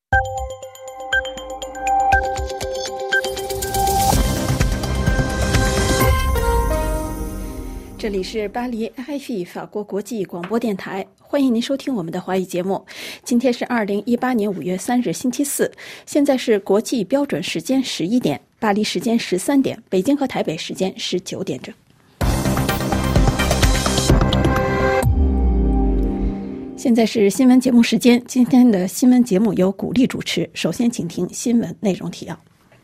这里是巴黎 RFI 法国国际广播电台，欢迎您收听我们的华语节目。今天是2018年5月3日星期四，现在是国际标准时间11点，巴黎时间13点，北京和台北时间19点整。现在是新闻节目时间，今天的新闻节目由古丽主持。首先请听新闻内容提要。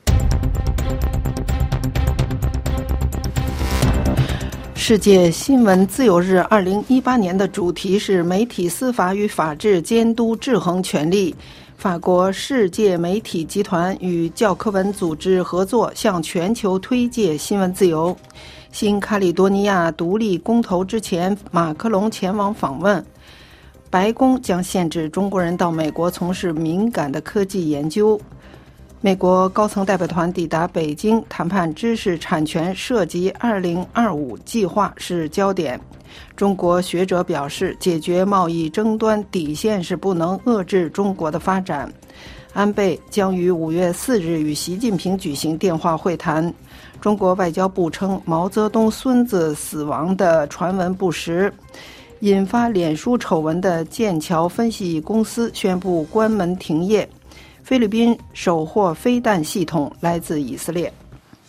世界新闻自由日2018年的主题是媒体司法与法治监督制衡权利。法国世界媒体集团与教科文组织合作，向全球推介新闻自由。新卡里多尼亚独立公投之前，马克龙前往访问。白宫将限制中国人到美国从事敏感的科技研究。美国高层代表团抵达北京，谈判知识产权涉及2025计划是焦点。中国学者表示，解决贸易争端底线是不能遏制中国的发展。安倍将于5月4日与习近平举行电话会谈。中国外交部称毛泽东孙子死亡的传闻不实。引发脸书丑闻的剑桥分析公司宣布关门停业。菲律宾首获飞弹系统来自以色列。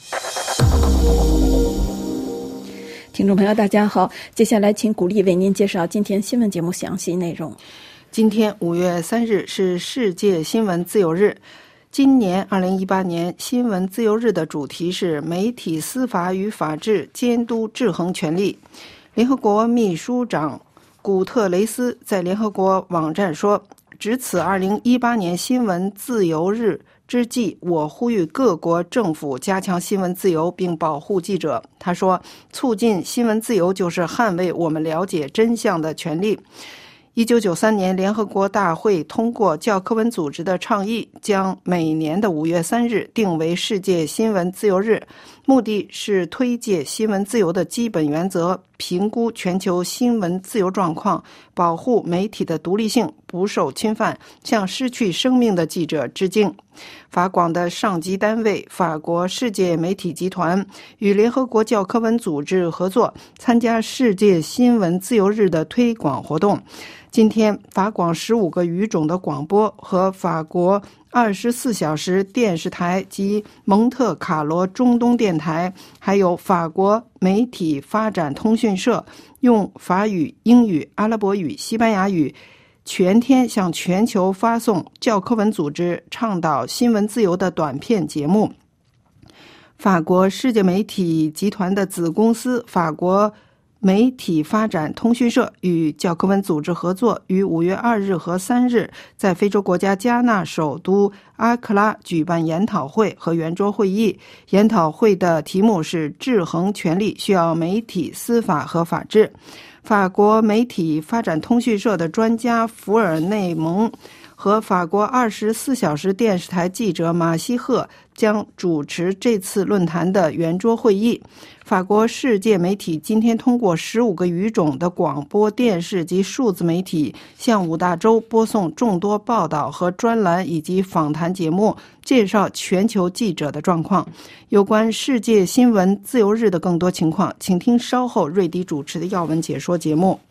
听众朋友大家好，接下来请古丽为您介绍今天新闻节目详细内容。 今天5月3日是世界新闻自由日。今年2018年新闻自由日的主题是媒体司法与法治监督制衡权利。联合国秘书长古特雷斯在联合国网站说，值此2018年新闻自由日之际，我呼吁各国政府加强新闻自由并保护记者。他说，促进新闻自由就是捍卫我们了解真相的权利。1993年联合国大会通过教科文组织的倡议，将每年的5月3日定为世界新闻自由日，目的是推介新闻自由的基本原则，评估全球新闻自由状况，保护媒体的独立性不受侵犯，向失去生命的记者致敬。法广的上级单位法国世界媒体集团与联合国教科文组织合作，参加世界新闻自由日的推广活动。今天，法广15个语种的广播和法国24小时电视台及蒙特卡罗中东电台，还有法国媒体发展通讯社，用法语、英语、阿拉伯语、西班牙语全天向全球发送教科文组织倡导新闻自由的短片节目。法国世界媒体集团的子公司法国媒体发展通讯社与教科文组织合作，于5月2日和3日在非洲国家加纳首都阿克拉举办研讨会和圆桌会议。研讨会的题目是制衡权利需要媒体司法和法治。法国媒体发展通讯社的专家福尔内蒙和法国24小时电视台记者马西赫将主持这次论坛的圆桌会议。法国世界媒体今天通过15个语种的广播电视及数字媒体，向5大洲播送众多报道和专栏以及访谈节目，介绍全球记者的状况。有关世界新闻自由日的更多情况，请听稍后瑞迪主持的要闻解说节目。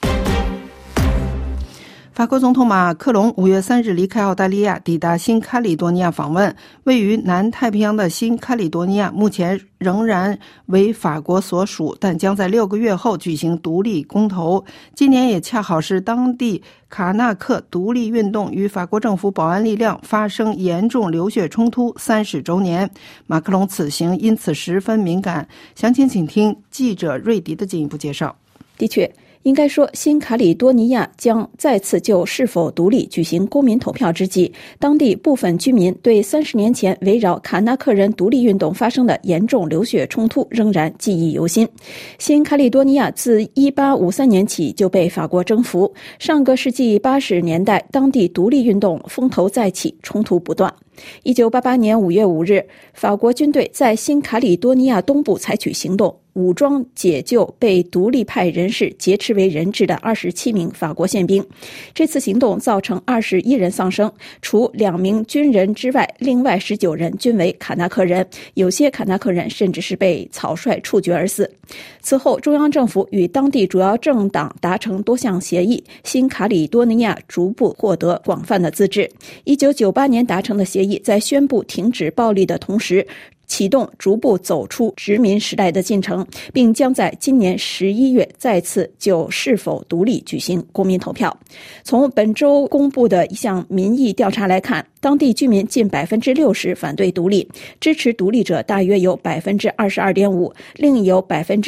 法国总统马克龙5月3日离开澳大利亚，抵达新卡里多尼亚访问。位于南太平洋的新卡里多尼亚目前仍然为法国所属，但将在6个月后举行独立公投。今年也恰好是当地卡纳克独立运动与法国政府保安力量发生严重流血冲突30周年。马克龙此行因此十分敏感。详情请听记者瑞迪的进一步介绍。 的确，应该说，新卡里多尼亚将再次就是否独立举行公民投票之际，当地部分居民对30年前围绕卡纳克人独立运动发生的严重流血冲突仍然记忆犹新。新卡里多尼亚自1853年起就被法国征服，上个世纪80年代，当地独立运动风头再起，冲突不断。 1988年5月5日，法国军队在新卡里多尼亚东部采取行动，武装解救被独立派人士劫持为人质的27名法国宪兵。这次行动造成21人丧生，除2名军人之外，另外19人均为卡纳克人，有些卡纳克人甚至是被草率处决而死。此后，中央政府与当地主要政党达成多项协议，新卡里多尼亚逐步获得广泛的自治。1998年达成的协议在宣布停止暴力的同时，启动逐步走出殖民时代的进程，并将在今年11月再次就是否独立举行公民投票。从本周公布的一项民意调查来看，当地居民近60%反对独立，支持独立者大约有22.5%，另有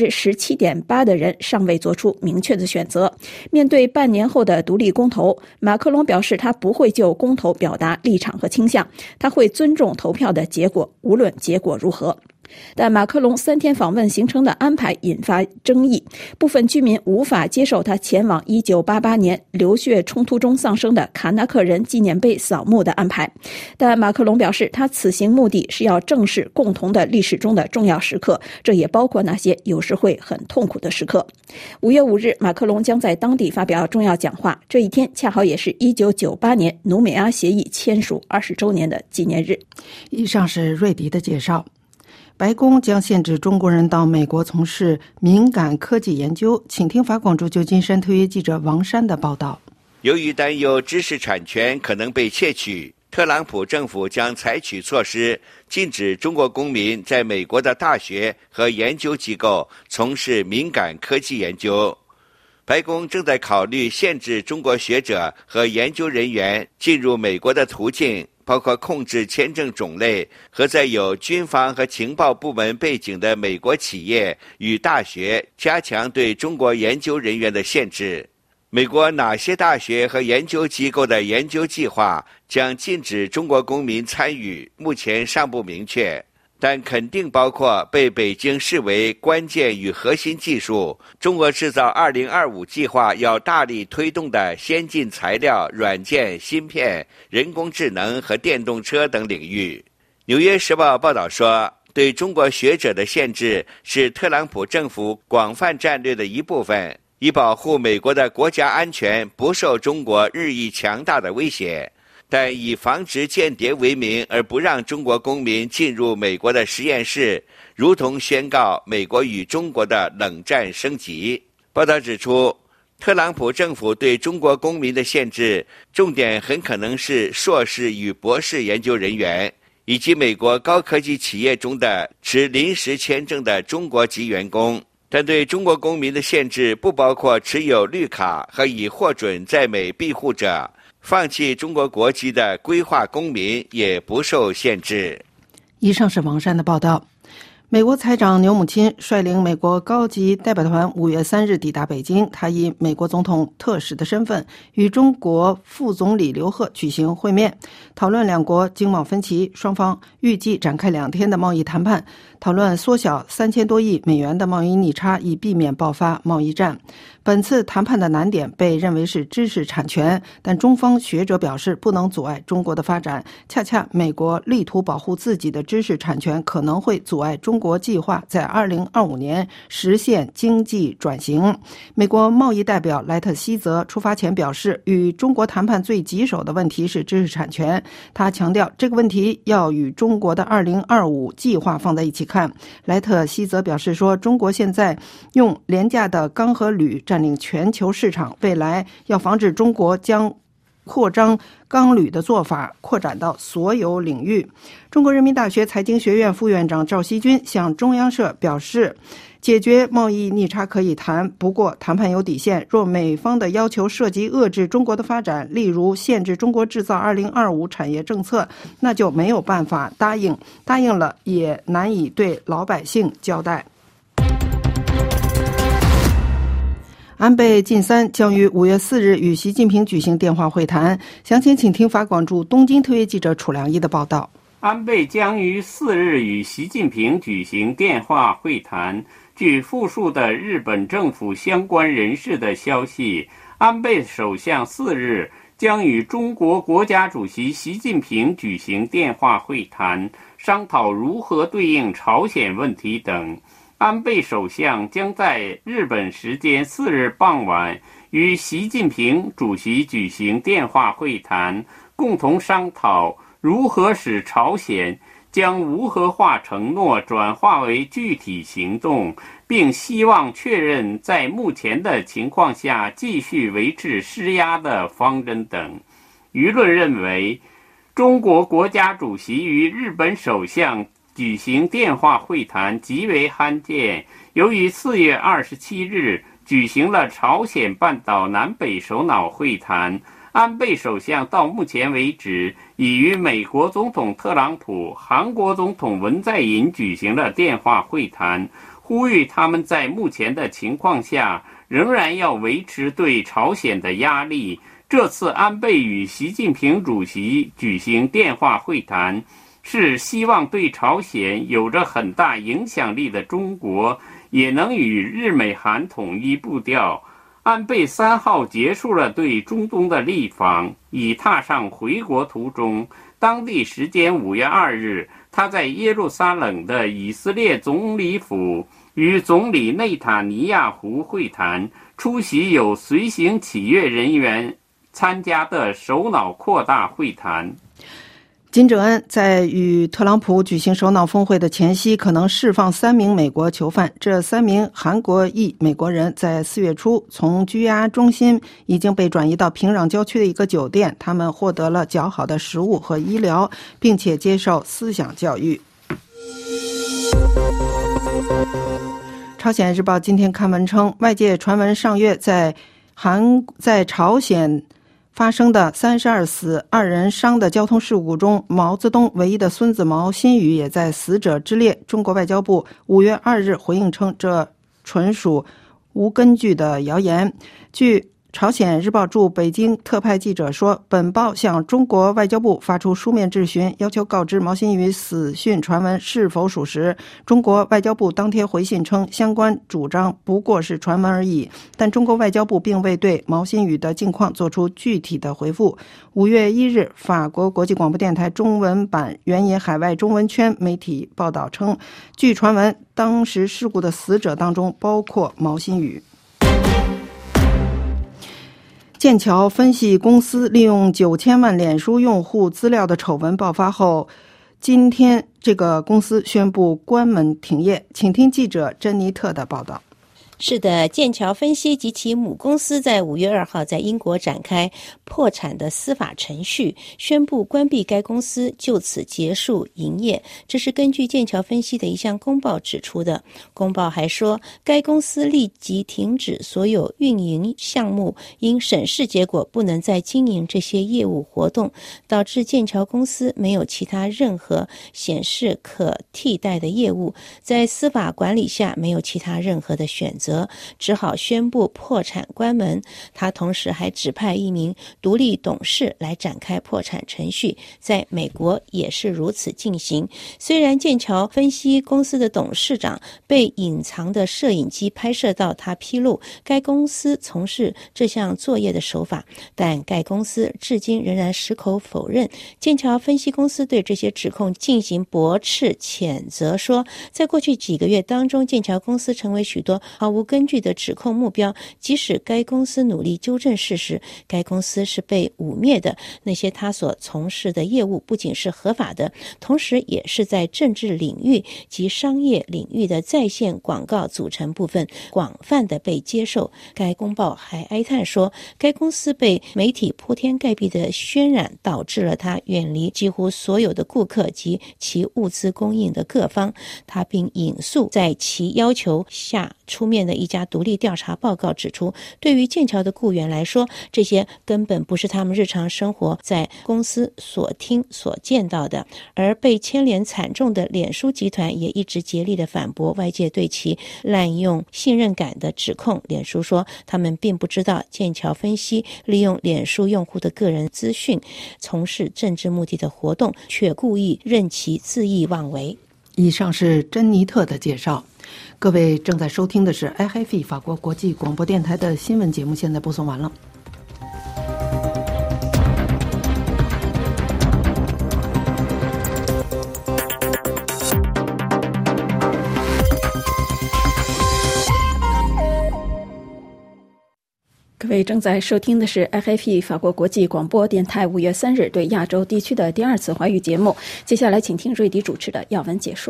17.8%的人尚未做出明确的选择。面对半年后的独立公投，马克龙表示他不会就公投表达立场和倾向，他会尊重投票的结果，无论结果如何。但马克龙3天访问行程的安排引发争议，部分居民无法接受他前往1988年流血冲突中丧生的卡纳克人纪念碑扫墓的安排。但马克龙表示，他此行目的是要正视共同的历史中的重要时刻，这也包括那些有时会很痛苦的时刻。5月5日，马克龙将在当地发表重要讲话，这一天恰好也是1998年努美阿协议签署20周年的纪念日。 以上是瑞迪的介绍。白宫将限制中国人到美国从事敏感科技研究，请听法广驻旧金山特约记者王珊的报道。 由于担忧知识产权可能被窃取，特朗普政府将采取措施，禁止中国公民在美国的大学和研究机构从事敏感科技研究。白宫正在考虑限制中国学者和研究人员进入美国的途径，包括控制签证种类和在有军方和情报部门背景的美国企业与大学加强对中国研究人员的限制。美国哪些大学和研究机构的研究计划将禁止中国公民参与，目前尚不明确，但肯定包括被北京视为关键与核心技术、中国制造2025计划要大力推动的先进材料、软件、芯片、人工智能和电动车等领域。纽约时报报道说，对中国学者的限制是特朗普政府广泛战略的一部分，以保护美国的国家安全不受中国日益强大的威胁，但以防止间谍为名而不让中国公民进入美国的实验室，如同宣告美国与中国的冷战升级。报道指出，特朗普政府对中国公民的限制重点很可能是硕士与博士研究人员，以及美国高科技企业中的持临时签证的中国籍员工。但对中国公民的限制不包括持有绿卡和已获准在美庇护者，放弃中国国籍的规划公民也不受限制。 以上是王珊的报道。美国财长牛姆钦率领美国高级代表团5月3日抵达北京，他以美国总统特使的身份与中国副总理刘鹤举行会面，讨论两国经贸分歧，双方预计展开2天的贸易谈判，讨论缩小3000多亿美元的贸易逆差，以避免爆发贸易战。本次谈判的难点被认为是知识产权，但中方学者表示不能阻碍中国的发展，恰恰美国力图保护自己的知识产权可能会阻碍中国计划在2025年实现经济转型。美国贸易代表莱特希泽出发前表示，与中国谈判最棘手的问题是知识产权，他强调这个问题要与中国的2025计划放在一起看。莱特希泽表示说，中国现在用廉价的钢和铝占领全球市场，未来要防止中国将扩张钢铝的做法扩展到所有领域。中国人民大学财经学院副院长赵锡军向中央社表示，解决贸易逆差可以谈，不过谈判有底线，若美方的要求涉及遏制中国的发展，例如限制中国制造2025产业政策，那就没有办法答应，答应了也难以对老百姓交代。安倍晋三将于5月4日与习近平举行电话会谈，详情请听法广驻东京特约记者楚良一的报道。 安倍将于4日与习近平举行电话会谈。据复数的日本政府相关人士的消息，安倍首相4日将与中国国家主席习近平举行电话会谈，商讨如何对应朝鲜问题等。安倍首相将在日本时间4日傍晚与习近平主席举行电话会谈，共同商讨如何使朝鲜将无核化承诺转化为具体行动，并希望确认在目前的情况下继续维持施压的方针等。舆论认为，中国国家主席与日本首相举行电话会谈极为罕见。由于4月27日举行了朝鲜半岛南北首脑会谈，安倍首相到目前为止已与美国总统特朗普、韩国总统文在寅举行了电话会谈，呼吁他们在目前的情况下仍然要维持对朝鲜的压力。这次安倍与习近平主席举行电话会谈，是希望对朝鲜有着很大影响力的中国也能与日美韩统一步调。安倍3号结束了对中东的历访，已踏上回国途中。当地时间5月2日，他在耶路撒冷的以色列总理府与总理内塔尼亚胡会谈，出席有随行企业人员参加的首脑扩大会谈。 金正恩在与特朗普举行首脑峰会的前夕，可能释放3名美国囚犯。这3名韩国裔美国人在4月初从拘押中心已经被转移到平壤郊区的一个酒店，他们获得了较好的食物和医疗，并且接受思想教育。朝鲜日报今天刊文称，外界传闻上月在朝鲜发生的32死2人伤的交通事故中，毛泽东唯一的孙子毛新宇也在死者之列。中国外交部5月2日回应称，这纯属无根据的谣言。据朝鲜日报驻北京特派记者说，本报向中国外交部发出书面质询，要求告知毛新宇死讯传闻是否属实。中国外交部当天回信称，相关主张不过是传闻而已，但中国外交部并未对毛新宇的境况做出具体的回复。5月1日，法国国际广播电台中文版援引海外中文圈媒体报道称，据传闻，当时事故的死者当中包括毛新宇。剑桥分析公司利用9000万脸书用户资料的丑闻爆发后，今天这个公司宣布关门停业。请听记者珍妮特的报道。 是的，剑桥分析及其母公司在5月2号在英国展开破产的司法程序，宣布关闭该公司，就此结束营业。这是根据剑桥分析的一项公报指出的。公报还说，该公司立即停止所有运营项目，因审视结果不能再经营这些业务活动，导致剑桥公司没有其他任何显示可替代的业务，在司法管理下没有其他任何的选择，只好宣布破产关门。他同时还指派一名独立董事来展开破产程序，在美国也是如此进行。虽然剑桥分析公司的董事长被隐藏的摄影机拍摄到他披露该公司从事这项作业的手法，但该公司至今仍然矢口否认。剑桥分析公司对这些指控进行驳斥谴责，说在过去几个月当中，剑桥公司成为许多毫无根据的指控目标，即使该公司努力纠正事实，该公司是被污蔑的。那些他所从事的业务不仅是合法的，同时也是在政治领域及商业领域的在线广告组成部分广泛的被接受。该公报还哀叹说，该公司被媒体铺天盖地的渲染，导致了他远离几乎所有的顾客及其物资供应的各方。他并引述在其要求下出面的一家独立调查报告指出，对于剑桥的雇员来说，这些根本不是他们日常生活在公司所听所见到的。而被牵连惨重的脸书集团也一直竭力地反驳外界对其滥用信任感的指控。脸书说，他们并不知道剑桥分析利用脸书用户的个人资讯从事政治目的的活动，却故意任其恣意妄为。 以上是珍妮特的介绍。各位正在收听的是 RFI 法国国际广播电台的新闻节目，现在播送完了。 位正在收听的是 RFI 法国国际广播电台5月3日对亚洲地区的第2次华语节目。接下来请听瑞迪主持的要闻解说。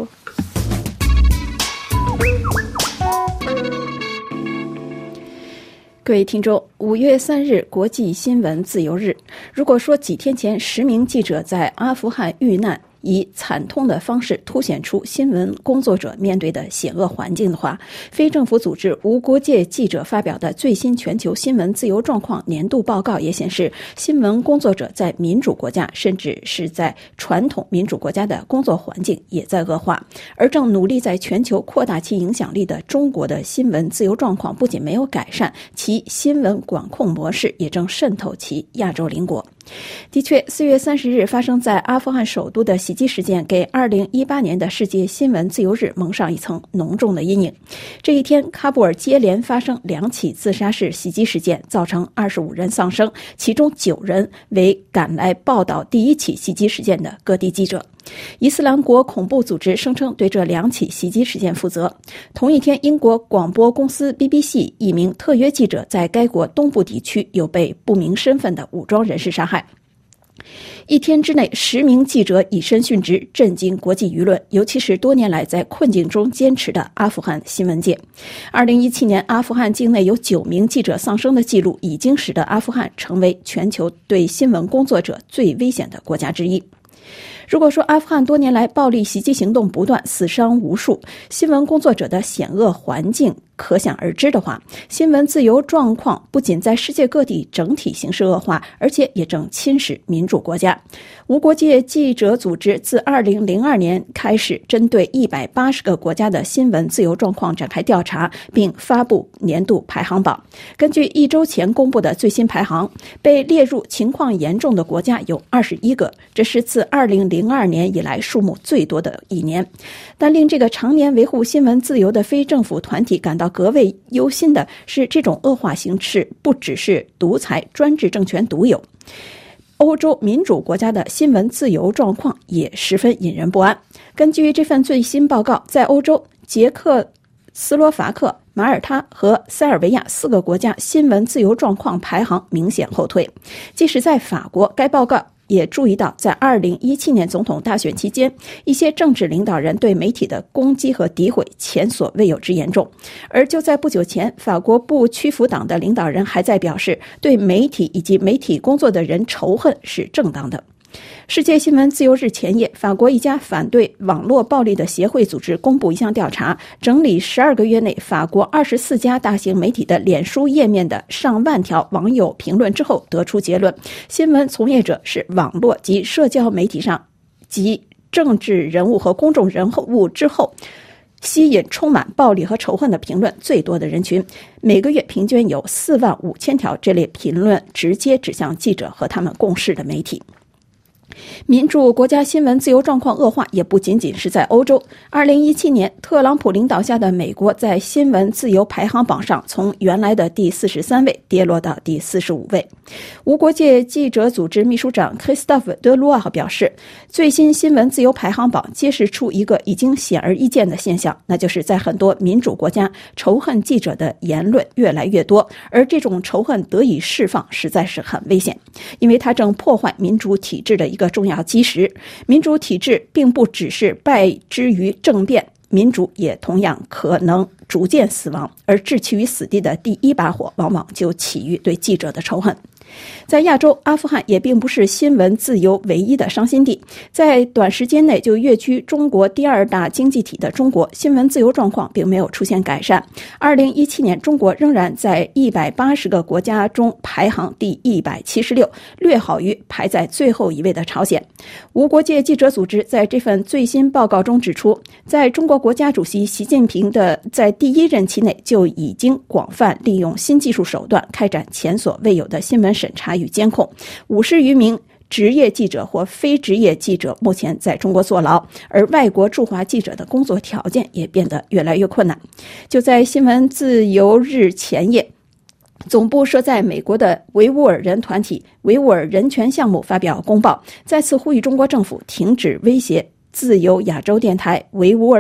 各位听众，5月3日国际新闻自由日。如果说几天前10名记者在阿富汗遇难，以惨痛的方式凸显出新闻工作者面对的险恶环境的话，非政府组织无国界记者发表的最新全球新闻自由状况年度报告也显示，新闻工作者在民主国家甚至是在传统民主国家的工作环境也在恶化，而正努力在全球扩大其影响力的中国的新闻自由状况不仅没有改善，其新闻管控模式也正渗透其亚洲邻国。的确，4月30日发生在阿富汗首都的袭击事件给2018年的世界新闻自由日蒙上一层浓重的阴影。这一天，喀布尔接连发生2起自杀式袭击事件，造成25人丧生，其中9人为赶来报道第一起袭击事件的各地记者。伊斯兰国恐怖组织声称对这2起袭击事件负责。同一天，英国广播公司 BBC 一名特约记者在该国东部地区又被不明身份的武装人士杀害。一天之内10名记者以身殉职，震惊国际舆论，尤其是多年来在困境中坚持的阿富汗新闻界。2017年，阿富汗境内有9名记者丧生的记录，已经使得阿富汗成为全球对新闻工作者最危险的国家之一。如果说阿富汗多年来暴力袭击行动不断，死伤无数，新闻工作者的险恶环境可想而知的话，新闻自由状况不仅在世界各地整体形势恶化，而且也正侵蚀民主国家。无国界记者组织自2002年开始针对180个国家的新闻自由状况展开调查，并发布年度排行榜。根据1周前公布的最新排行，被列入情况严重的国家有21个，这是自2002年以来数目最多的一年。但令这个常年维护新闻自由的非政府团体感到格外忧心的是，这种恶化形势不只是独裁专制政权独有，欧洲民主国家的新闻自由状况也十分引人不安。根据这份最新报告，在欧洲，捷克斯洛伐克、马耳他和塞尔维亚4个国家新闻自由状况排行明显后退。即使在法国，该报告也注意到，在2017年总统大选期间，一些政治领导人对媒体的攻击和诋毁前所未有之严重。而就在不久前，法国不屈服党的领导人还在表示，对媒体以及媒体工作的人仇恨是正当的。世界新闻自由日前夜，法国一家反对网络暴力的协会组织公布一项调查，整理12个月内法国24家大型媒体的脸书页面的上万条网友评论之后，得出结论：新闻从业者是网络及社交媒体上及政治人物和公众人物之后吸引充满暴力和仇恨的评论最多的人群。每个月平均有45000条这类评论直接指向记者和他们共事的媒体。民主国家新闻自由状况恶化也不仅仅是在欧洲。2017年，特朗普领导下的美国在新闻自由排行榜上从原来的第43位跌落到第45位。无国界记者组织秘书长 Christophe Deloire 表示，最新新闻自由排行榜揭示出一个已经显而易见的现象，那就是在很多民主国家，仇恨记者的言论越来越多，而这种仇恨得以释放实在是很危险，因为它正破坏民主体制的一个重要基石。民主体制并不只是败之于政变，民主也同样可能逐渐死亡，而置其于死地的第一把火往往就起于对记者的仇恨。在亚洲，阿富汗也并不是新闻自由唯一的伤心地。在短时间内就跃居中国第2大经济体的中国，新闻自由状况并没有出现改善。2017年，中国仍然在180个国家中排行第176，略好于排在最后一位的朝鲜。无国界记者组织在这份最新报告中指出，在中国国家主席习近平的在第1任期内就已经广泛利用新技术手段开展前所未有的新闻审查与监控，50余名职业记者或非职业记者目前在中国坐牢，而外国驻华记者的工作条件也变得越来越困难。就在新闻自由日前夜，总部设在美国的维吾尔人团体维吾尔人权项目发表公报，再次呼吁中国政府停止威胁自由亚洲电台维吾尔语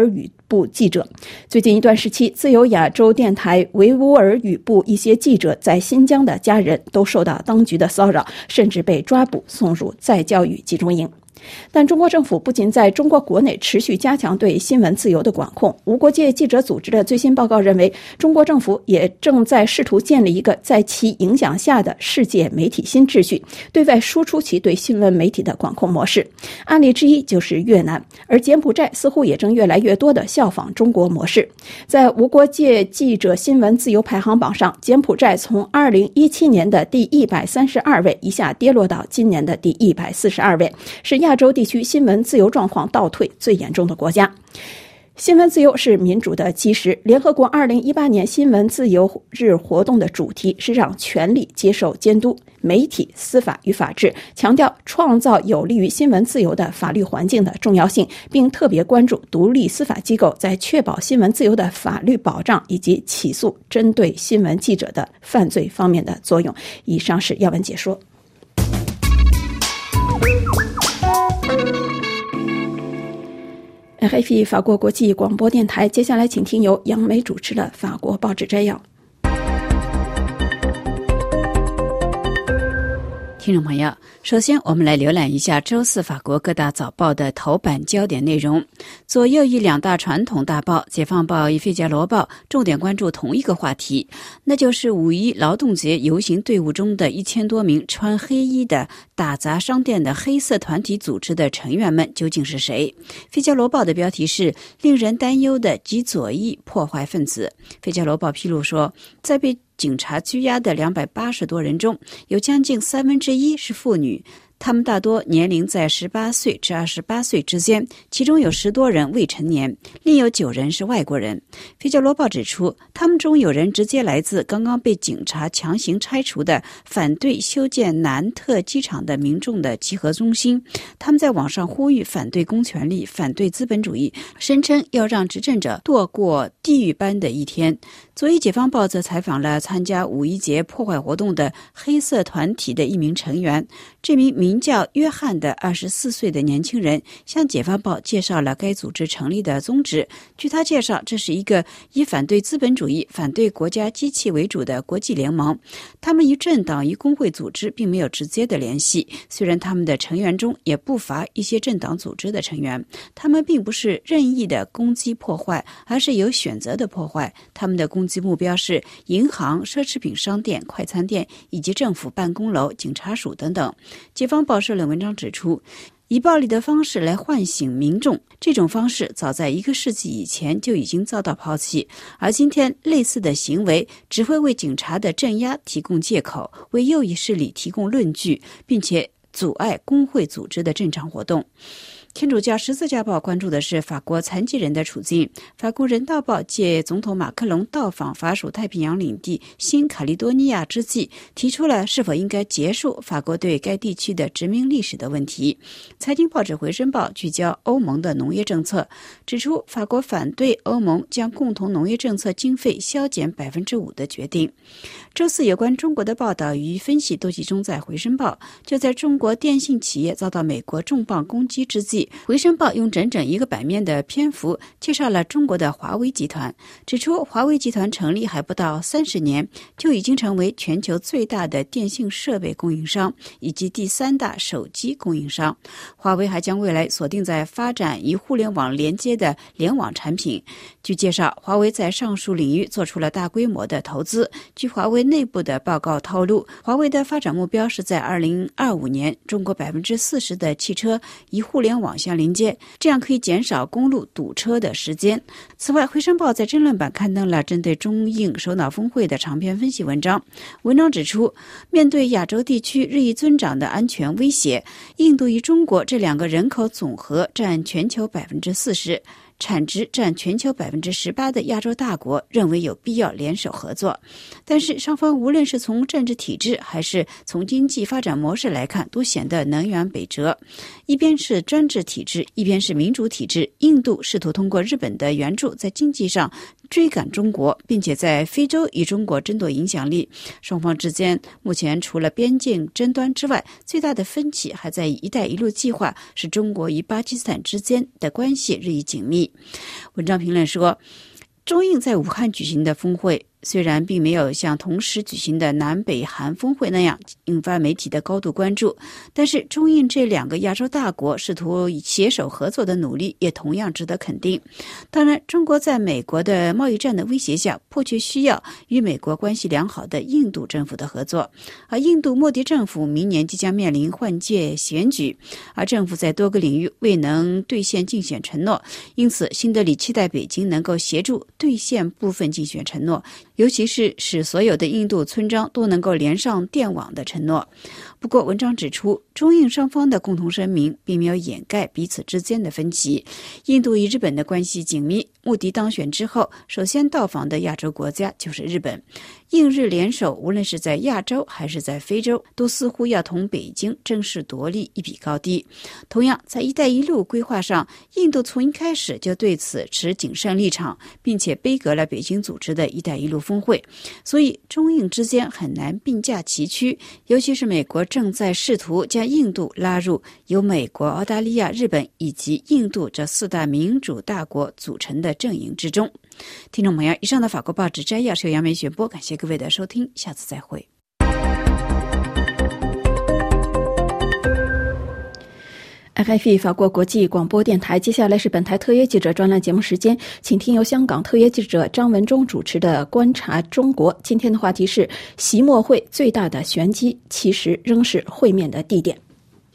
部记者。最近一段时期，自由亚洲电台维吾尔语部一些记者在新疆的家人都受到当局的骚扰，甚至被抓捕送入再教育集中营。但中国政府不仅在中国国内持续加强对新闻自由的管控，无国界记者组织的最新报告认为，中国政府也正在试图建立一个在其影响下的世界媒体新秩序，对外输出其对新闻媒体的管控模式。案例之一就是越南，而柬埔寨似乎也正越来越多地效仿中国模式。在无国界记者新闻自由排行榜上，柬埔寨从2017年的第132位一下跌落到今年的第142位，是亚洲地区新闻自由状况倒退最严重的国家。新闻自由是民主的基石。联合国2018年新闻自由日活动的主题是让权力接受监督，媒体、司法与法治，强调创造有利于新闻自由的法律环境的重要性，并特别关注独立司法机构在确保新闻自由的法律保障以及起诉针对新闻记者的犯罪方面的作用。以上是要闻解说。RFI 法国国际广播电台，接下来请听由杨梅主持的法国报纸摘要。 听众朋友，首先我们来浏览一下周四法国各大早报的头版焦点内容。左右翼两大传统大报《解放报》与《费加罗报》重点关注同一个话题，那就是五一劳动节游行队伍中的1000多名穿黑衣的打砸商店的黑色团体组织的成员们究竟是谁。《费加罗报》的标题是令人担忧的极左翼破坏分子。《费加罗报》披露说，在被警察拘押的280多人中，有将近1/3是妇女，他们大多年龄在18岁至28岁之间，其中有10多人未成年，另有9人是外国人。费加罗报指出，他们中有人直接来自刚刚被警察强行拆除的反对修建南特机场的民众的集合中心，他们在网上呼吁反对公权力、反对资本主义，声称要让执政者度过地狱般的一天。左翼解放报则采访了参加五一节破坏活动的黑色团体的一名成员，这名名叫约翰的24岁的年轻人向解放报介绍了该组织成立的宗旨。据他介绍，这是一个以反对资本主义、反对国家机器为主的国际联盟，他们与政党与工会组织并没有直接的联系，虽然他们的成员中也不乏一些政党组织的成员，他们并不是任意的攻击破坏，而是有选择的破坏。他们的攻击目标是银行、奢侈品商店、快餐店以及政府办公楼、警察署等等。解放报社论文章指出，以暴力的方式来唤醒民众，这种方式早在1个世纪以前就已经遭到抛弃，而今天类似的行为只会为警察的镇压提供借口，为右翼势力提供论据，并且阻碍工会组织的正常活动。天主教十字架报关注的是法国残疾人的处境。法国人道报借总统马克龙到访法属太平洋领地新卡利多尼亚之际，提出了是否应该结束法国对该地区的殖民历史的问题。财经报纸回声报聚焦欧盟的农业政策，指出法国反对欧盟将共同农业政策经费削减5%的决定。周四有关中国的报道与分析都集中在回声报。就在中国电信企业遭到美国重磅攻击之际，回声报用整整1个版面的篇幅介绍了中国的华为集团，指出华为集团成立还不到30年，就已经成为全球最大的电信设备供应商以及第3大手机供应商。华为还将未来锁定在发展与互联网连接的联网产品。据介绍，华为在上述领域做出了大规模的投资。据华为内部的报告透露，华为的发展目标是在2025年，中国40%的汽车与互联网相连接，这样可以减少公路堵车的时间。此外，回声报在争论版刊登了针对中印首脑峰会的长篇分析文章。文章指出，面对亚洲地区日益增长的安全威胁，印度与中国这2个人口总和占全球40%，产值占全球18%的亚洲大国认为有必要联手合作。但是双方无论是从政治体制还是从经济发展模式来看，都显得南辕北辙。一边是专制体制，一边是民主体制。印度试图通过日本的援助，在经济上追赶中国，并且在非洲与中国争夺影响力。双方之间目前除了边境争端之外，最大的分歧还在于一带一路计划使中国与巴基斯坦之间的关系日益紧密。文章评论说，中印在武汉举行的峰会虽然并没有像同时举行的南北韩峰会那样引发媒体的高度关注，但是中印这两个亚洲大国试图携手合作的努力也同样值得肯定。当然，中国在美国的贸易战的威胁下，迫切需要与美国关系良好的印度政府的合作。而印度莫迪政府明年即将面临换届选举，而政府在多个领域未能兑现竞选承诺，因此新德里期待北京能够协助兑现部分竞选承诺，尤其是使所有的印度村庄都能够连上电网的承诺。不过文章指出，中印双方的共同声明并没有掩盖彼此之间的分歧。印度与日本的关系紧密，莫迪当选之后首先到访的亚洲国家就是日本。印日联手，无论是在亚洲还是在非洲，都似乎要同北京争势夺利一比高低。同样，在一带一路规划上，印度从一开始就对此持谨慎立场，并且杯葛了北京组织的一带一路峰会，所以中印之间很难并驾齐驱，尤其是美国正在试图将印度拉入由美国、澳大利亚、日本以及印度这四大民主大国组成的阵营之中。听众朋友，以上的法国报纸摘要是由杨梅选播，感谢各位的收听，下次再会。 RFI 法国国际广播电台，接下来是本台特约记者专栏节目时间，请听由香港特约记者张文忠主持的《观察中国》。今天的话题是习末会最大的玄机，其实仍是会面的地点。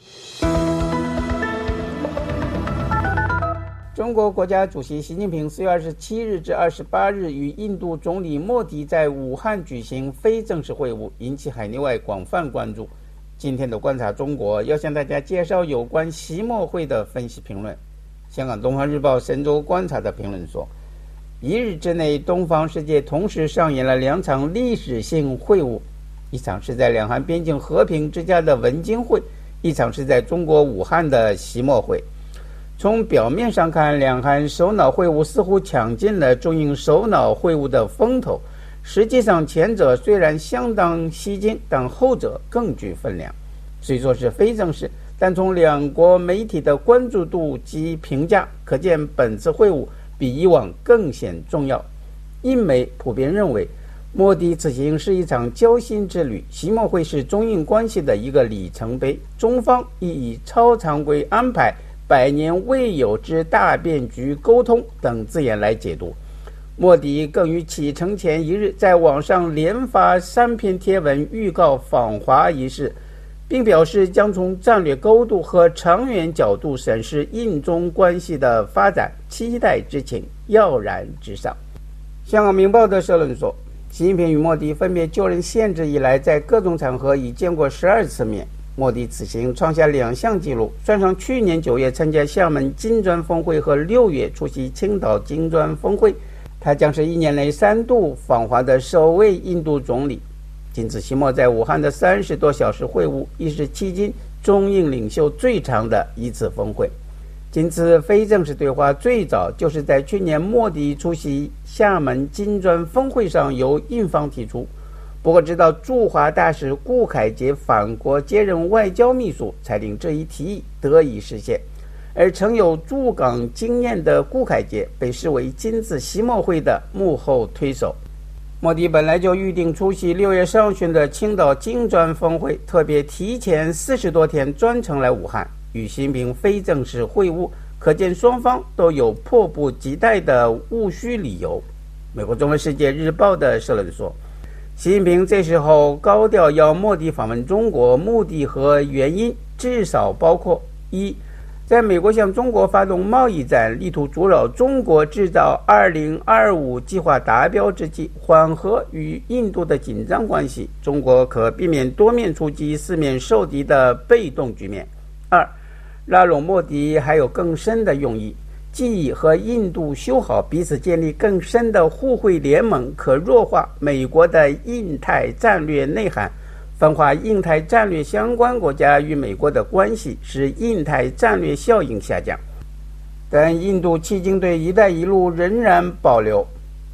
中国国家主席习近平4月27日至28日与印度总理莫迪在武汉举行非正式会晤，引起海内外广泛关注。今天的观察中国要向大家介绍有关习末会的分析评论。香港东方日报神州观察的评论说，一日之内东方世界同时上演了两场历史性会晤，一场是在两韩边境和平之家的文经会，一场是在中国武汉的习末会。从表面上看，两韩首脑会晤似乎抢尽了中印首脑会晤的风头，实际上前者虽然相当吸睛，但后者更具分量。虽说是非正式，但从两国媒体的关注度及评价可见，本次会晤比以往更显重要。印媒普遍认为，莫迪此行是一场交心之旅，习末会是中印关系的一个里程碑，中方亦以超常规安排、百年未有之大变局沟通等字眼来解读。莫迪更于启程前一日在网上连发3篇贴文预告访华一事，并表示将从战略高度和长远角度审视印中关系的发展，期待之情耀然之上。香港明报的社论说，习近平与莫迪分别就任现职以来，在各种场合已见过12次面。莫迪此行创下2项纪录，算上去年9月参加厦门金砖峰会和6月出席青岛金砖峰会，他将是1年内3度访华的首位印度总理。今次习末在武汉的30多小时会晤，亦是迄今中印领袖最长的一次峰会。今次非正式对话最早就是在去年莫迪出席厦门金砖峰会上由印方提出，不过直到驻华大使顾凯杰返国接任外交秘书，才令这一提议得以实现。而曾有驻港经验的顾凯杰被视为今次习末会的幕后推手。莫迪本来就预定出席6月上旬的青岛金砖峰会，特别提前40多天专程来武汉与习近平非正式会晤，可见双方都有迫不及待的务虚理由。美国中文世界日报的社论说，习近平这时候高调邀莫迪访问中国，目的和原因至少包括：一，在美国向中国发动贸易战，力图阻扰中国制造2025计划达标之际，缓和与印度的紧张关系，中国可避免多面出击、四面受敌的被动局面。二，拉拢莫迪还有更深的用意，既和印度修好，彼此建立更深的互惠联盟，可弱化美国的印太战略内涵，分化印太战略相关国家与美国的关系，使印太战略效应下降。但印度迄今对一带一路仍然保留，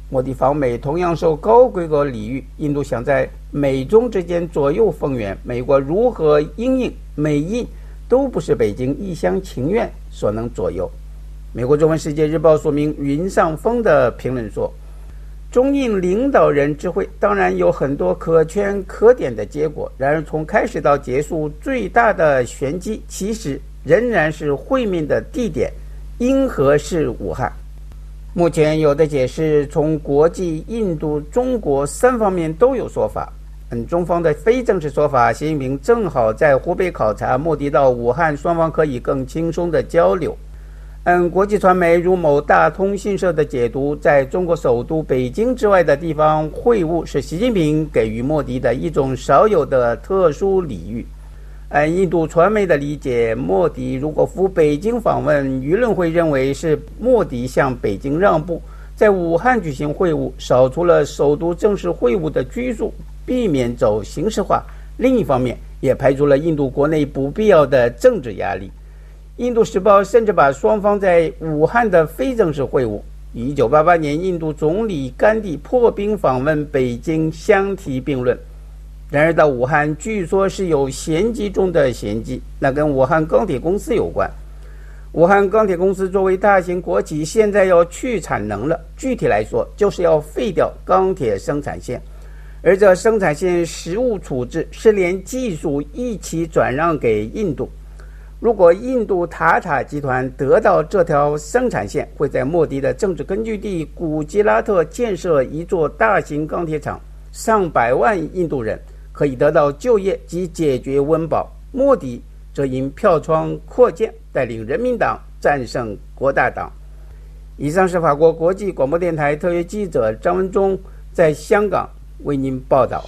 莫迪访美同样受高规格礼遇，印度想在美中之间左右逢源，美国如何因应美印都不是北京一厢情愿所能左右。美国中文世界日报署名云上峰的评论说，中印领导人之会当然有很多可圈可点的结果，然而从开始到结束，最大的玄机其实仍然是会面的地点因何是武汉。目前有的解释从国际、印度、中国三方面都有说法。中方的非正式说法，习近平正好在湖北考察，莫迪到武汉，双方可以更轻松的交流。国际传媒如某大通讯社的解读，在中国首都北京之外的地方会晤是习近平给予莫迪的一种少有的特殊礼遇。按印度传媒的理解，莫迪如果赴北京访问，舆论会认为是莫迪向北京让步，在武汉举行会晤，扫除了首都正式会晤的拘束，避免走形式化。另一方面，也排除了印度国内不必要的政治压力。印度时报甚至把双方在武汉的非正式会晤与1988年印度总理甘地破冰访问北京相提并论。然而到武汉据说是有玄机中的玄机，那跟武汉钢铁公司有关。武汉钢铁公司作为大型国企，现在要去产能了，具体来说就是要废掉钢铁生产线，而这生产线实物处置是连技术一起转让给印度。如果印度塔塔集团得到这条生产线，会在莫迪的政治根据地古吉拉特建设一座大型钢铁厂，上百万印度人可以得到就业及解决温饱。莫迪则因票窗扩建，带领人民党战胜国大党。以上是法国国际广播电台特约记者张文忠在香港为您报道。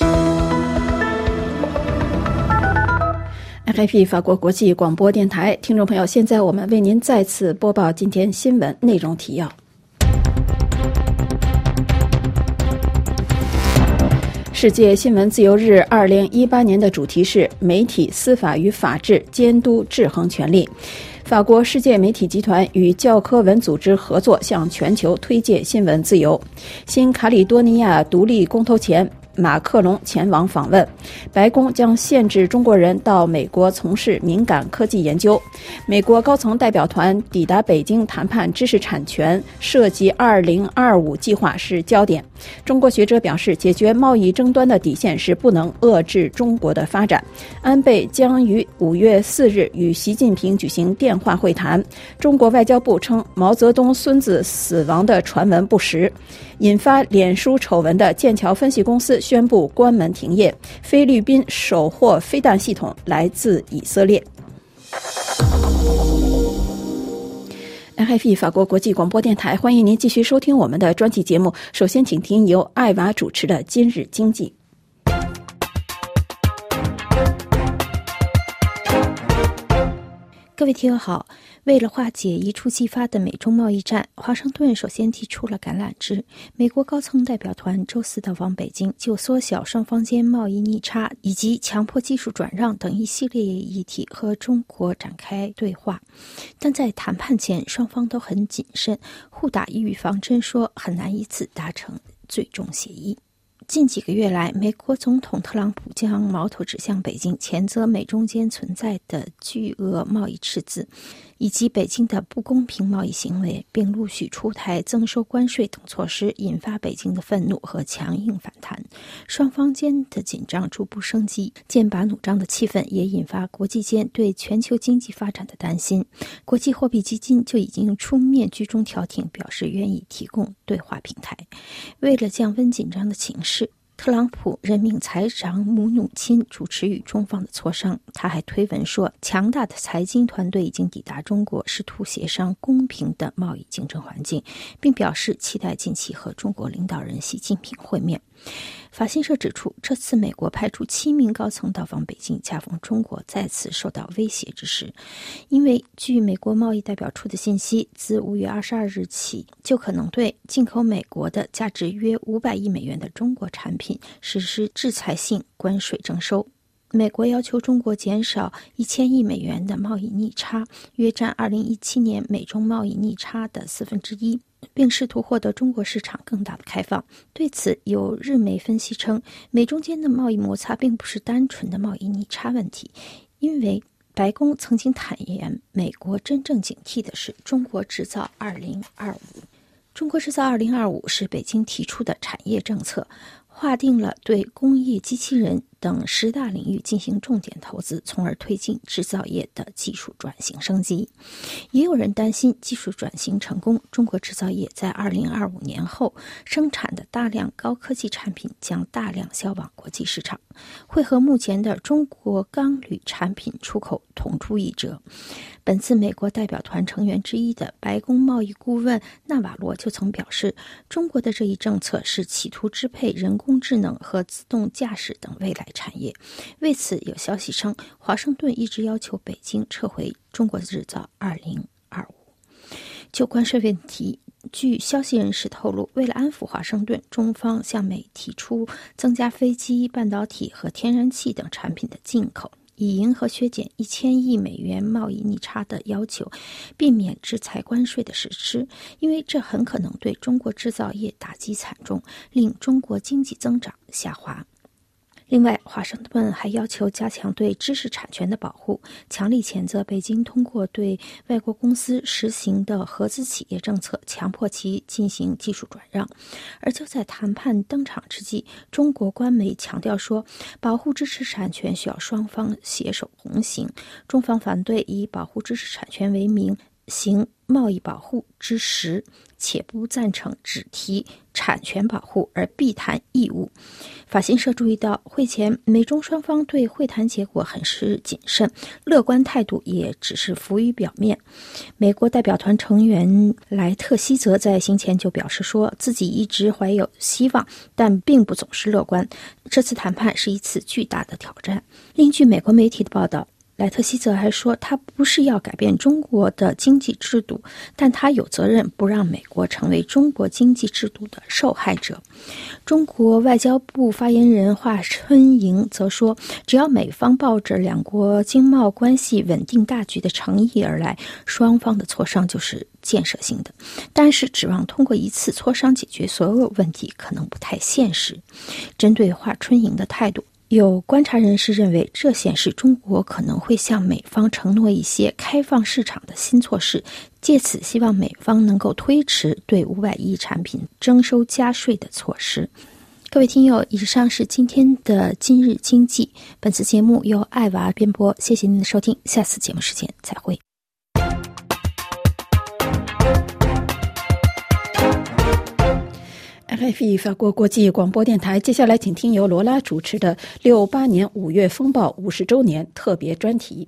RFI 法国国际广播电台听众朋友，现在我们为您再次播报今天新闻内容提要。世界新闻自由日2018年的主题是媒体、司法与法治监督制衡权力。法国世界媒体集团与教科文组织合作，向全球推介新闻自由。新卡里多尼亚独立公投前，马克龙前往访问。白宫将限制中国人到美国从事敏感科技研究。美国高层代表团抵达北京谈判知识产权，涉及2025计划是焦点。中国学者表示，解决贸易争端的底线是不能遏制中国的发展。安倍将于5月4日与习近平举行电话会谈。中国外交部称毛泽东孙子死亡的传闻不实。引发脸书丑闻的剑桥分析公司宣布关门停业。菲律宾首货飞弹系统来自以色列。RFI 法国国际广播电台，欢迎您继续收听我们的专题节目。首先请听由艾娃主持的今日经济。 各位听友好，为了化解一触即发的美中贸易战，华盛顿首先提出了橄榄枝。美国高层代表团周四到访北京，就缩小双方间贸易逆差以及强迫技术转让等一系列议题和中国展开对话。但在谈判前，双方都很谨慎，互打预防针，说很难一次达成最终协议。近几个月来，美国总统特朗普将矛头指向北京，谴责美中间存在的巨额贸易赤字，以及北京的不公平贸易行为，并陆续出台增收关税等措施，引发北京的愤怒和强硬反弹。双方间的紧张逐步升级，剑拔弩张的气氛也引发国际间对全球经济发展的担心。国际货币基金就已经出面居中调停，表示愿意提供对话平台。为了降温紧张的情势，特朗普任命财长姆努钦主持与中方的磋商。他还推文说，强大的财经团队已经抵达中国，试图协商公平的贸易竞争环境，并表示期待近期和中国领导人习近平会面。法新社指出，这次美国派出7名高层到访北京，恰逢中国再次受到威胁之时。因为据美国贸易代表处的信息，自5月22日起，就可能对进口美国的价值约500亿美元的中国产品实施制裁性关税征收。美国要求中国减少1000亿美元的贸易逆差，约占2017年美中贸易逆差的1/4。 并试图获得中国市场更大的开放。对此，有日媒分析称，美中间的贸易摩擦并不是单纯的贸易逆差问题，因为白宫曾经坦言，美国真正警惕的是中国制造2025。中国制造2025是北京提出的产业政策，划定了对工业机器人等10大领域进行重点投资，从而推进制造业的技术转型升级。也有人担心，技术转型成功，中国制造业在2025年后生产的大量高科技产品将大量销往国际市场，会和目前的中国钢铝产品出口同出一辙。本次美国代表团成员之一的白宫贸易顾问纳瓦罗就曾表示，中国的这一政策是企图支配人工智能和自动驾驶等未来产业。为此，有消息称，华盛顿一直要求北京撤回中国制造2025。就关税问题，据消息人士透露，为了安抚华盛顿，中方向美提出增加飞机、半导体和天然气等产品的进口，以迎合削减1000亿美元贸易逆差的要求，避免制裁关税的实施，因为这很可能对中国制造业打击惨重，令中国经济增长下滑。另外，华盛顿还要求加强对知识产权的保护，强力谴责北京通过对外国公司实行的合资企业政策，强迫其进行技术转让。而就在谈判登场之际，中国官媒强调说，保护知识产权需要双方携手同行。中方反对以保护知识产权为名行贸易保护之实，且不赞成只提产权保护而避谈义务。法新社注意到，会前美中双方对会谈结果很是谨慎，乐观态度也只是浮于表面。美国代表团成员莱特希泽在行前就表示说，自己一直怀有希望，但并不总是乐观。这次谈判是一次巨大的挑战。另据美国媒体的报道，莱特希泽还说，他不是要改变中国的经济制度，但他有责任不让美国成为中国经济制度的受害者。中国外交部发言人华春莹则说，只要美方抱着两国经贸关系稳定大局的诚意而来，双方的磋商就是建设性的，但是指望通过一次磋商解决所有问题可能不太现实。针对华春莹的态度，有观察人士认为，这显示中国可能会向美方承诺一些开放市场的新措施，借此希望美方能够推迟对500亿产品征收加税的措施。各位听友，以上是今天的今日经济，本次节目由艾娃编播，谢谢您的收听，下次节目时间再会。 RFI 法国国际广播电台，接下来请听由罗拉主持的68年5月风暴50周年特别专题。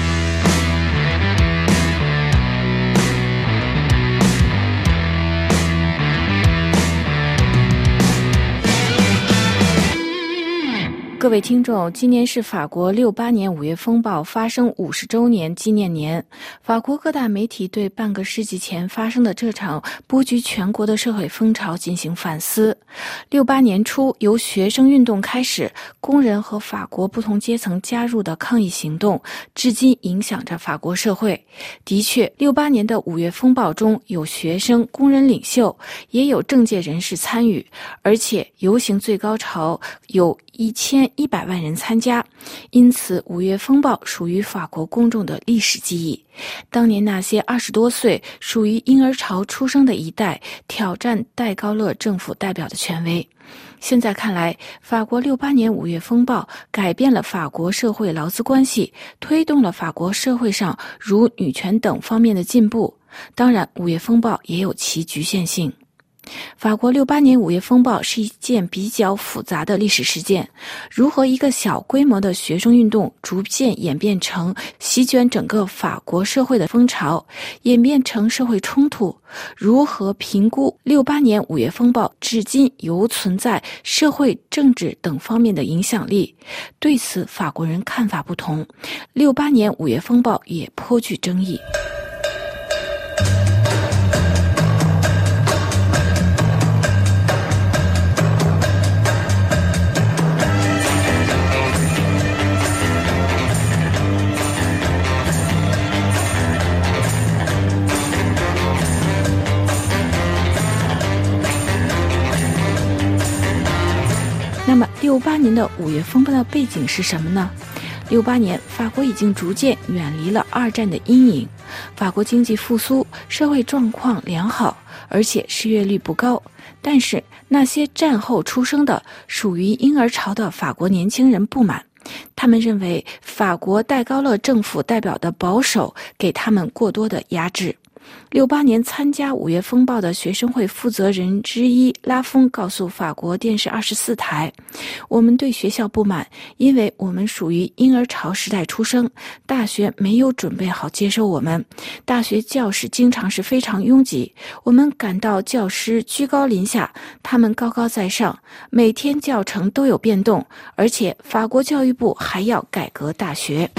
各位听众，今年是法国68年5月风暴发生50周年纪念年。法国各大媒体对半个世纪前发生的这场波及全国的社会风潮进行反思。68年初，由学生运动开始，工人和法国不同阶层加入的抗议行动，至今影响着法国社会。的确，68年的5月风暴中有学生、工人领袖，也有政界人士参与，而且游行最高潮有1100万人参加，因此5月风暴属于法国公众的历史记忆。当年那些20多岁属于婴儿潮出生的一代，挑战戴高乐政府代表的权威。现在看来，法国68年5月风暴改变了法国社会劳资关系，推动了法国社会上如女权等方面的进步。当然，5月风暴也有其局限性。法国68年5月风暴是一件比较复杂的历史事件，如何一个小规模的学生运动逐渐演变成席卷整个法国社会的风潮，演变成社会冲突，如何评估68年5月风暴至今犹存在社会、政治等方面的影响力，对此法国人看法不同。68年5月风暴也颇具争议。 68年的5月风暴的背景是什么呢？68年，法国已经逐渐远离了2战的阴影，法国经济复苏，社会状况良好，而且失业率不高。但是那些战后出生的属于婴儿潮的法国年轻人不满，他们认为法国戴高乐政府代表的保守给他们过多的压制。68年参加5月风暴的学生会负责人之一拉丰告诉法国电视24台，我们对学校不满，因为我们属于婴儿潮时代出生，大学没有准备好接收我们，大学教室经常是非常拥挤，我们感到教师居高临下，他们高高在上，每天教程都有变动，而且法国教育部还要改革大学。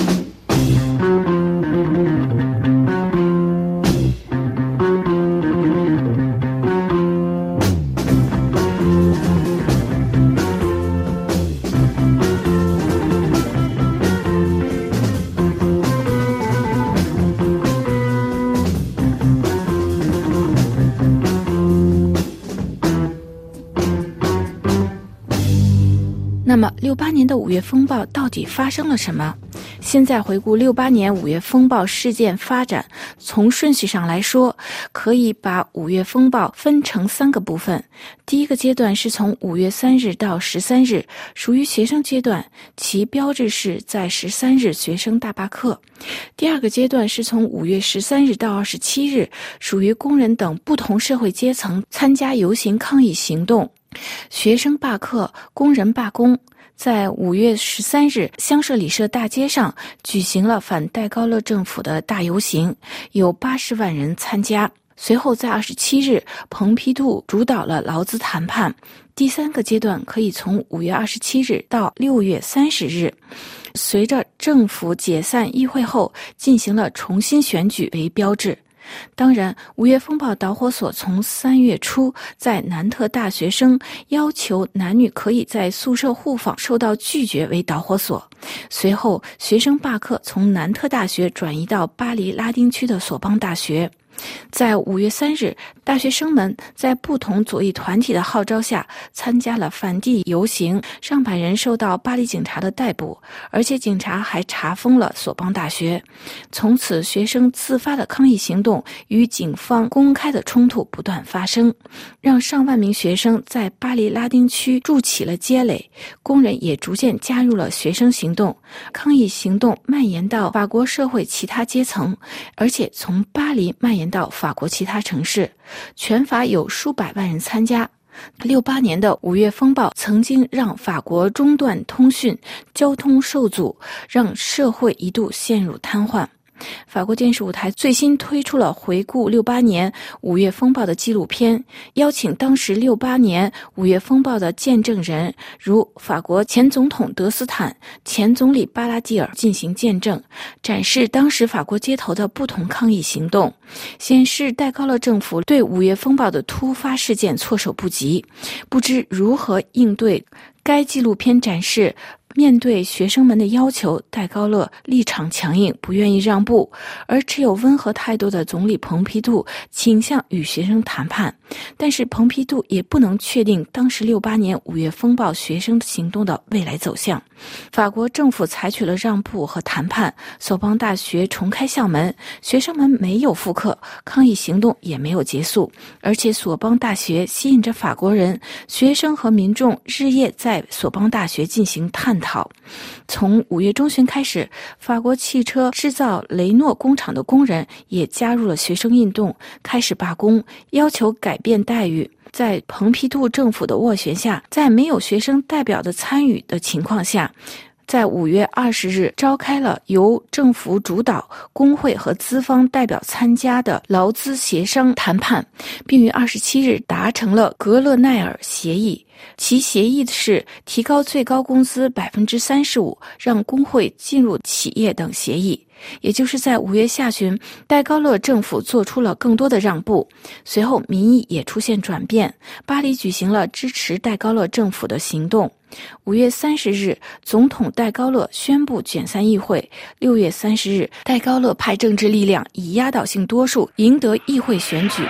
那么68年的5月风暴到底发生了什么？现在回顾68年5月风暴事件发展，从顺序上来说，可以把5月风暴分成3个部分。第一个阶段是从5月3日到13日，属于学生阶段，其标志是在13日学生大罢课。第二个阶段是从5月13日到27日，属于工人等不同社会阶层参加游行抗议行动。学生罢课，工人罢工。在5月13日，香舍里舍大街上举行了反戴高乐政府的大游行，有80万人参加。随后在27日，蓬皮杜主导了劳资谈判。第3个阶段可以从5月27日到6月30日，随着政府解散议会后进行了重新选举为标志。当然，5月风暴导火索从3月初在南特大学生要求男女可以在宿舍互访受到拒绝为导火索。随后，学生罢课从南特大学转移到巴黎拉丁区的索邦大学。在5月3日，大学生们在不同左翼团体的号召下参加了反帝游行，上百人受到巴黎警察的逮捕，而且警察还查封了索邦大学。从此，学生自发的抗议行动与警方公开的冲突不断发生，让上万名学生在巴黎拉丁区筑起了街垒，工人也逐渐加入了学生行动。抗议行动蔓延到法国社会其他阶层，而且从巴黎蔓延到法国其他城市，全法有数百万人参加。68年的5月风暴曾经让法国中断通讯，交通受阻，让社会一度陷入瘫痪。法国电视舞台最新推出了回顾68年5月风暴的纪录片，邀请当时68年5月风暴的见证人，如法国前总统德斯坦、前总理巴拉蒂尔进行见证，展示当时法国街头的不同抗议行动，显示戴高乐政府对5月风暴的突发事件措手不及，不知如何应对。该纪录片展示，面对学生们的要求，戴高乐立场强硬，不愿意让步，而持有温和态度的总理蓬皮杜倾向与学生谈判。但是蓬皮杜也不能确定当时68年5月风暴学生行动的未来走向。法国政府采取了让步和谈判，索邦大学重开校门，学生们没有复课，抗议行动也没有结束，而且索邦大学吸引着法国人，学生和民众日夜在索邦大学进行探讨。从5月中旬开始，法国汽车制造雷诺工厂的工人也加入了学生运动，开始罢工，要求改变待遇。在蓬皮杜政府的斡旋下，在没有学生代表的参与的情况下，在5月20日召开了由政府主导、工会和资方代表参加的劳资协商谈判，并于27日达成了格勒奈尔协议。其协议是提高最高工资 35%， 让工会进入企业等协议。也就是在5月下旬，戴高乐政府做出了更多的让步，随后民意也出现转变，巴黎举行了支持戴高乐政府的行动。5月30日，总统戴高乐宣布解散议会。6月30日，戴高乐派政治力量以压倒性多数赢得议会选举。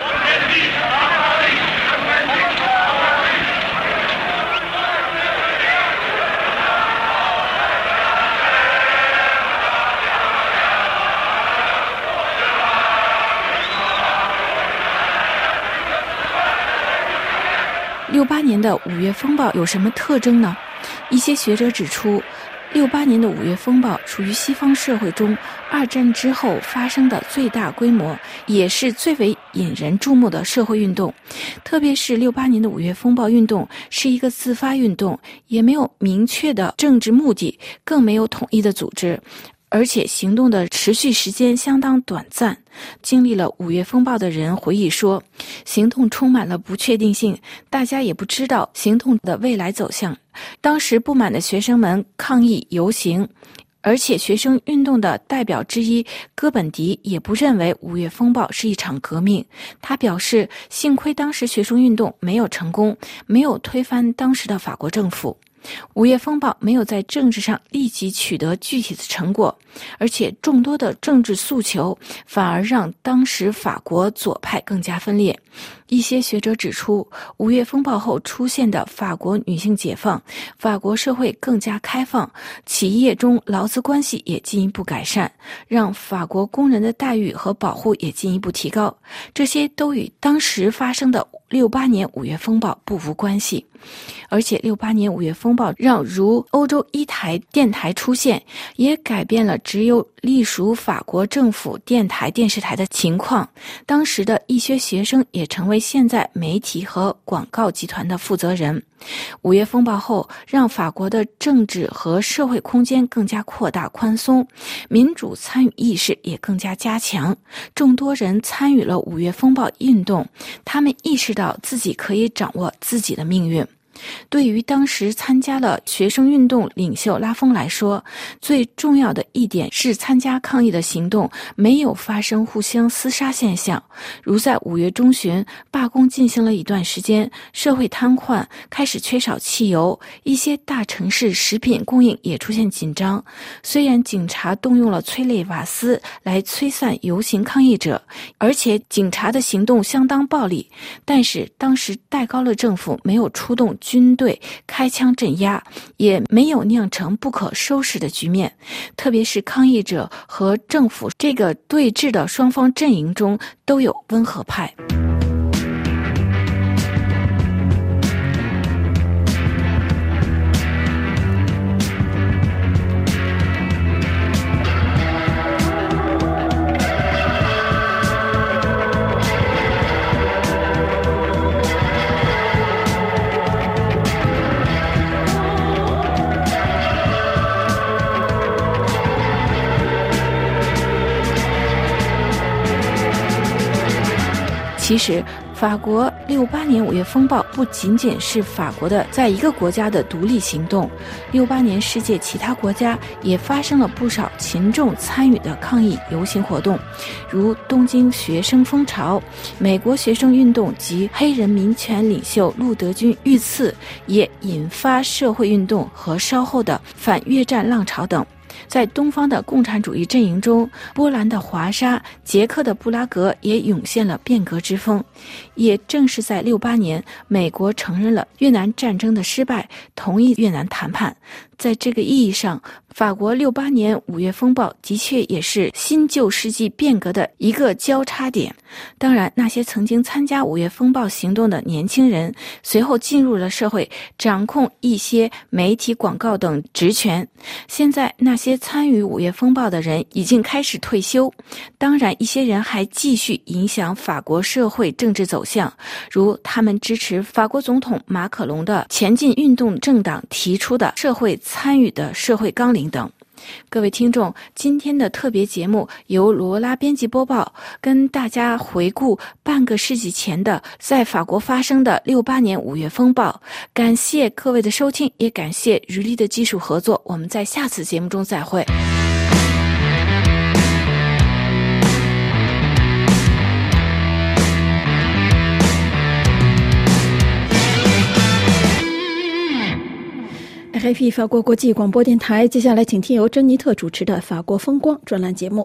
68年的5月风暴有什么特征呢？一些学者指出，68年的5月风暴属于西方社会中2战之后发生的最大规模，也是最为引人注目的社会运动。特别是68年的5月风暴运动是一个自发运动，也没有明确的政治目的，更没有统一的组织，而且行动的持续时间相当短暂。经历了5月风暴的人回忆说，行动充满了不确定性，大家也不知道行动的未来走向。当时不满的学生们抗议游行，而且学生运动的代表之一哥本迪也不认为5月风暴是一场革命。他表示，幸亏当时学生运动没有成功，没有推翻当时的法国政府。5月风暴没有在政治上立即取得具体的成果，而且众多的政治诉求反而让当时法国左派更加分裂。一些学者指出，5月风暴后出现的法国女性解放，法国社会更加开放，企业中劳资关系也进一步改善，让法国工人的待遇和保护也进一步提高。这些都与当时发生的68年5月风暴不无关系。而且68年5月风暴让如欧洲一台电台出现，也改变了只有隶属法国政府电台电视台的情况。当时的一些学生也成为现在媒体和广告集团的负责人。5月风暴后，让法国的政治和社会空间更加扩大宽松，民主参与意识也更加加强。众多人参与了5月风暴运动，他们意识到自己可以掌握自己的命运。对于当时参加了学生运动领袖拉丰来说，最重要的一点是参加抗议的行动没有发生互相厮杀现象。如在5月中旬，罢工进行了一段时间，社会瘫痪，开始缺少汽油，一些大城市食品供应也出现紧张。虽然警察动用了催泪瓦斯来催散游行抗议者，而且警察的行动相当暴力，但是当时戴高乐政府没有出动军队开枪镇压，也没有酿成不可收拾的局面。特别是抗议者和政府这个对峙的双方阵营中都有温和派。其实法国68年5月风暴不仅仅是法国的在一个国家的独立行动，68年世界其他国家也发生了不少群众参与的抗议游行活动，如东京学生风潮、美国学生运动及黑人民权领袖路德军遇刺，也引发社会运动和稍后的反越战浪潮等。在东方的共产主义阵营中，波兰的华沙、捷克的布拉格也涌现了变革之风。也正是在68年，美国承认了越南战争的失败，同意越南谈判。在这个意义上，法国68年5月风暴的确也是新旧世纪变革的一个交叉点。当然，那些曾经参加5月风暴行动的年轻人，随后进入了社会，掌控一些媒体、广告等职权。现在那些参与5月风暴的人已经开始退休，当然一些人还继续影响法国社会政治走向，如他们支持法国总统马克龙的前进运动政党提出的社会参与的社会纲领等。各位听众，今天的特别节目由罗拉编辑播报，跟大家回顾半个世纪前的在法国发生的68年5月风暴。感谢各位的收听，也感谢余力的技术合作，我们在下次节目中再会。 RFI 法国国际广播电台，接下来请听由珍妮特主持的法国风光专栏节目。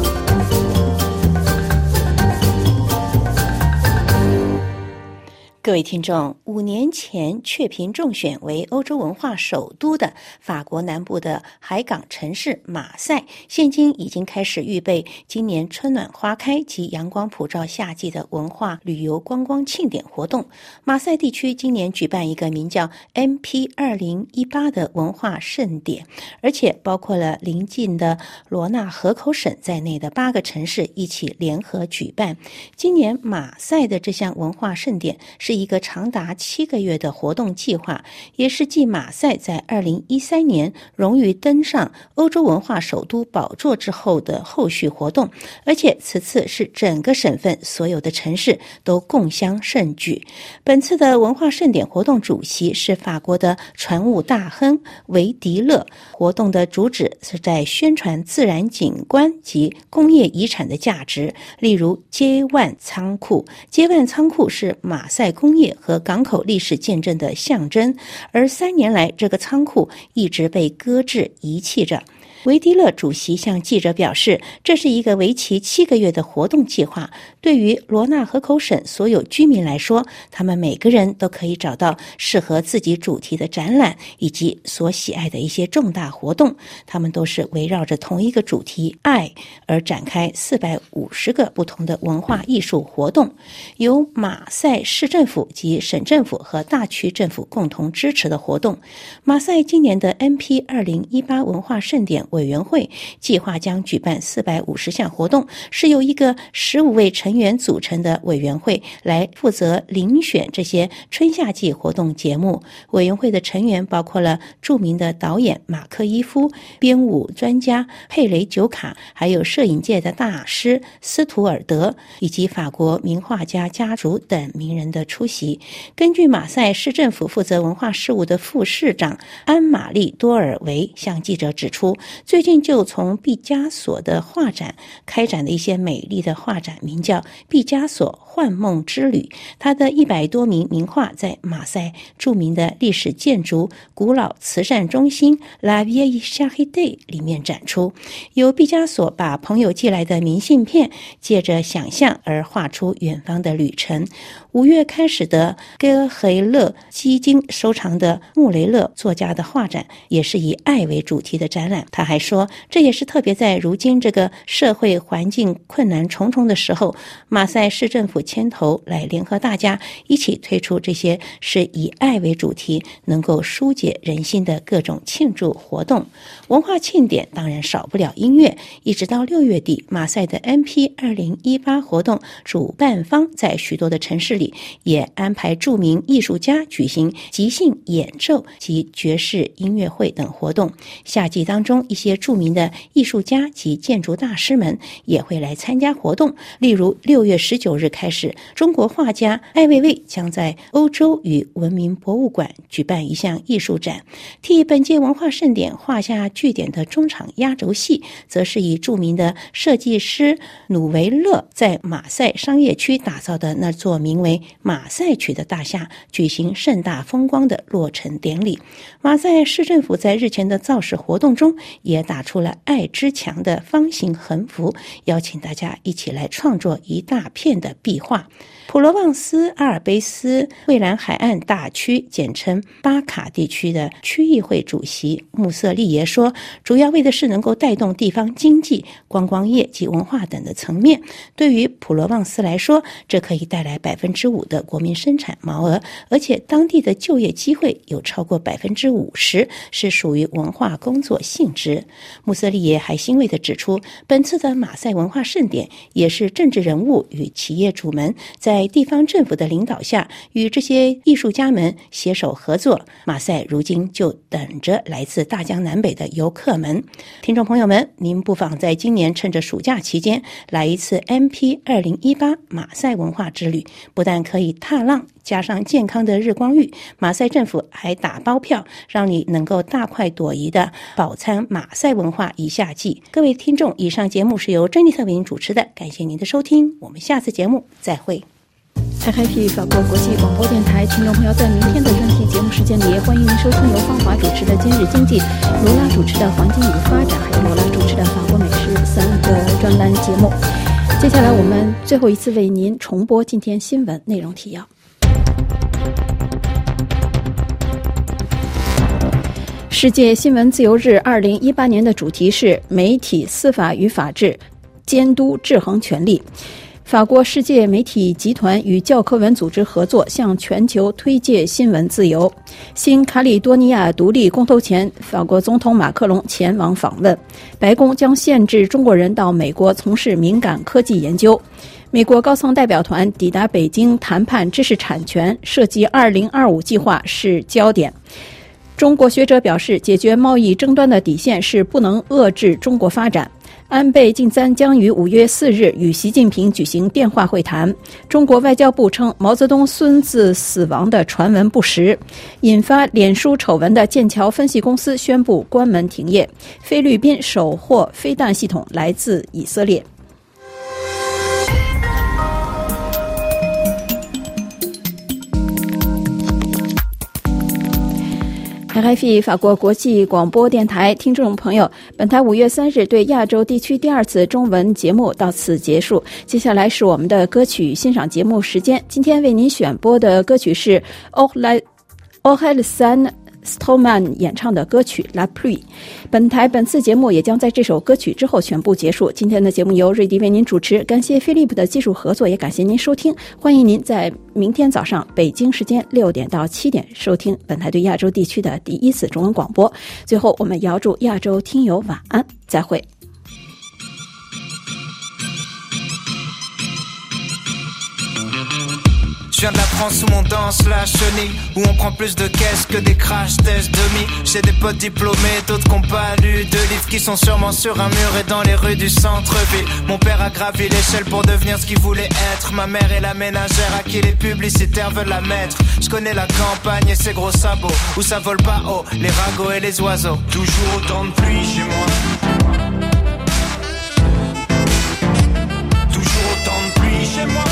各位听众，5年前确评中选为欧洲文化首都的法国南部的海港城市马赛，现今已经开始预备今年春暖花开及阳光普照夏季的文化旅游观光庆典活动。马赛地区今年举办一个名叫 MP2018 的文化盛典，而且包括了邻近的罗纳河口省在内的8个城市一起联合举办。今年马赛的这项文化盛典是一个长达7个月的活动计划，也是继马赛在2013年荣誉登上欧洲文化首都宝座之后的后续活动，而且此次是整个省份所有的城市都共襄盛举。本次的文化盛典活动主席是法国的船务大亨维迪勒，活动的主旨是在宣传自然景观及工业遗产的价值，例如街万仓库。街万仓库是马赛工业和港口历史见证的象征，而3年来这个仓库一直被搁置遗弃着。维迪勒主席向记者表示，这是一个为期7个月的活动计划，对于罗纳河口省所有居民来说，他们每个人都可以找到适合自己主题的展览以及所喜爱的一些重大活动，他们都是围绕着同一个主题爱而展开450个不同的文化艺术活动，由马赛市政府及省政府和大区政府共同支持的活动。马赛今年的 MP2018 文化盛典委员会计划将举办450项活动，是由一个15位成员组成的委员会来负责遴选这些春夏季活动节目。委员会的成员包括了著名的导演马克伊夫、编舞专家佩雷九卡，还有摄影界的大师斯图尔德，以及法国名画家家族等名人的出席。根据马赛市政府负责文化事务的副市长安玛丽多尔维向记者指出，最近就从毕加索的画展开展的一些美丽的画展，名叫毕加索幻梦之旅。他的100多名名画在马赛著名的历史建筑古老慈善中心 La Vieille Charité 里面展出。由毕加索把朋友寄来的明信片借着想象而画出远方的旅程。5月开始的戈黑勒基金收藏的穆雷勒作家的画展也是以爱为主题的展览。他还说，这也是特别在如今这个社会环境困难重重的时候，马赛市政府牵头来联合大家一起推出这些是以爱为主题，能够疏解人心的各种庆祝活动。文化庆典当然少不了音乐，一直到6月底，马赛的 MP2018 活动主办方在许多的城市里也安排著名艺术家举行即兴演奏及爵士音乐会等活动。夏季当中，一些著名的艺术家及建筑大师们也会来参加活动。例如6月19日开始，中国画家艾未未将在欧洲与文明博物馆举办一项艺术展。替本届文化盛典画下句点的中场压轴戏，则是以著名的设计师努维勒在马赛商业区打造的那座名为马赛曲的大厦举行盛大风光的落成典礼。马赛市政府在日前的造势活动中也打出了爱之墙的方形横幅，邀请大家一起来创作一大片的壁画。普罗旺斯阿尔卑斯蔚蓝海岸大区简称巴卡地区的区议会主席穆瑟利耶说，主要为的是能够带动地方经济、观光业及文化等的层面。对于普罗旺斯来说，这可以带来5%的国民生产毛额，而且当地的就业机会有超过50%是属于文化工作性质。穆瑟利耶还欣慰地指出，本次的马赛文化盛典也是政治人物与企业主们在地方政府的领导下，与这些艺术家们携手合作。马赛如今就等着来自大江南北的游客们。听众朋友们，您不妨在今年趁着暑假期间来一次 MP2018 马赛文化之旅，不但可以踏浪，加上健康的日光浴，马赛政府还打包票，让你能够大快朵颐的饱餐马赛文化一夏季。各位听众，以上节目是由珍妮特为您主持的，感谢您的收听，我们下次节目再会。 台海体育法国国际广播电台听众朋友，在明天的专题节目时间里，也欢迎您收听由方华主持的今日经济、罗拉主持的黄金与发展，还有罗拉主持的法国美食3个专栏节目。接下来我们最后一次为您重播今天新闻内容提要。 世界新闻自由日2018年的主题是媒体、司法与法治，监督制衡权力。法国世界媒体集团与教科文组织合作，向全球推介新闻自由。新卡里多尼亚独立公投前，法国总统马克龙前往访问。白宫将限制中国人到美国从事敏感科技研究。美国高层代表团抵达北京谈判知识产权，涉及2025计划是焦点。中国学者表示，解决贸易争端的底线是不能遏制中国发展。安倍晋三将于5月4日与习近平举行电话会谈。中国外交部称毛泽东孙子死亡的传闻不实。引发脸书丑闻的剑桥分析公司宣布关门停业。菲律宾首获飞弹系统来自以色列。RFI 法国国际广播电台听众朋友，本台5月3日对亚洲地区第2次中文节目到此结束。接下来是我们的歌曲欣赏节目时间。今天为您选播的歌曲是Orelsan Stroman 演唱的歌曲 La Pluie。 本次节目也将在这首歌曲之后全部结束。今天的节目由瑞迪为您主持，感谢飞利浦的技术合作，也感谢您收听。欢迎您在明天早上北京时间6点到7点收听本台对亚洲地区的第1次中文广播。最后我们遥祝亚洲听友晚安，再会。 Je viens de la France où on danse la chenille, où on prend plus de caisses que des crash tests demi. J'ai des potes diplômés, d'autres qui n'ont pas lu de livres, qui sont sûrement sur un mur et dans les rues du centre-ville. Mon père a gravi l'échelle pour devenir ce qu'il voulait être. Ma mère est la ménagère à qui les publicitaires veulent la mettre. Je connais la campagne et ses gros sabots, où ça vole pas haut, les ragots et les oiseaux. Toujours autant de pluie chez moi. Toujours autant de pluie chez moi.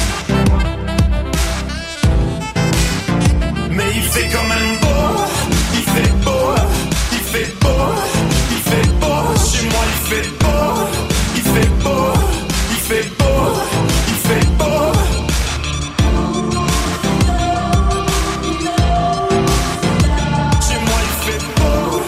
Mais il fait quand même beau, il fait beau, il fait beau, il fait beau. Chez moi il fait beau, il fait beau, il fait beau, il fait beau. Chez moi il fait beau.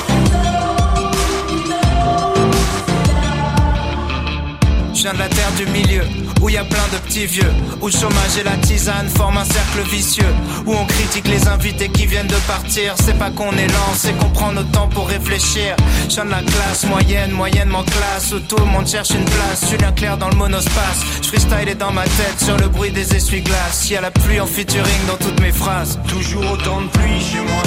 Je viens de la terre du milieu, où y a plein de petits vieux, où le chômage et la tisane forment un cercle vicieux, où on critique les invités qui viennent de partir. C'est pas qu'on est lent, c'est qu'on prend notre temps pour réfléchir. Je viens de la classe moyenne, moyennement classe, où tout le monde cherche une place. Julien Clerc dans le monospace, je freestyle dans ma tête sur le bruit des essuie-glaces. Y a la pluie en featuring dans toutes mes phrases. Toujours autant de pluie chez moi.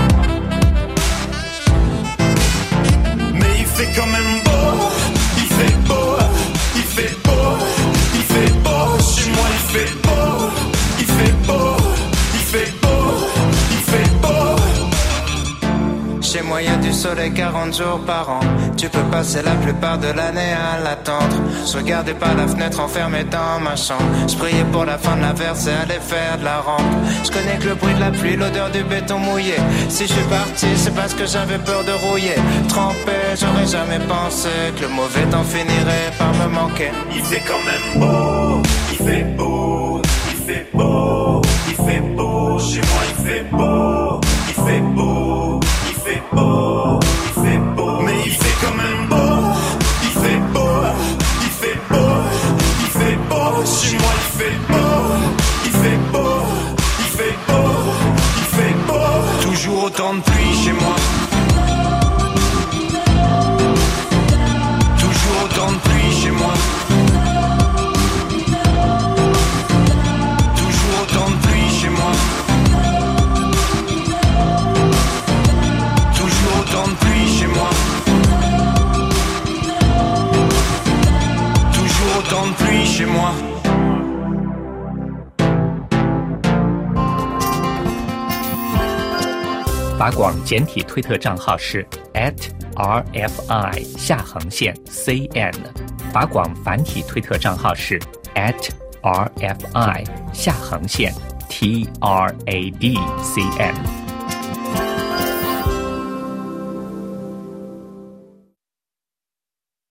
Mais il fait quand même beau, il fait beau, il fait beau, il fait beau. Chez moi il fait beau, il fait beau, il fait beau, il fait beau. Chez moi y a du soleil 40 jours par an. Tu peux passer la plupart de l'année à l'attendre. Je regardais par la fenêtre enfermé dans ma chambre. Je priais pour la fin de la verse et aller faire de la rampe. Je connais que le bruit de la pluie, l'odeur du béton mouillé. Si je suis parti, c'est parce que j'avais peur de rouiller. Trempé, j'aurais jamais pensé que le mauvais temps finirait par me manquer. Il fait quand même beau, il fait beau, il fait beau, il fait beau. Chez moi il fait beau, il fait beau, il fait beau, il fait beau. Mais il fait quand même beau, il fait beau, il fait beau, il fait beau. Chez moi il fait beau, il fait beau, il fait beau, il fait beau. Toujours autant de pluie chez moi. Toujours autant de pluie chez moi. Toujours autant de pluie chez moi. Toujours autant de pluie chez moi. Toujours autant de pluie chez moi. @法广简体推特账号是@RFI_CN。法广繁体推特账号是@RFI_TRADCN。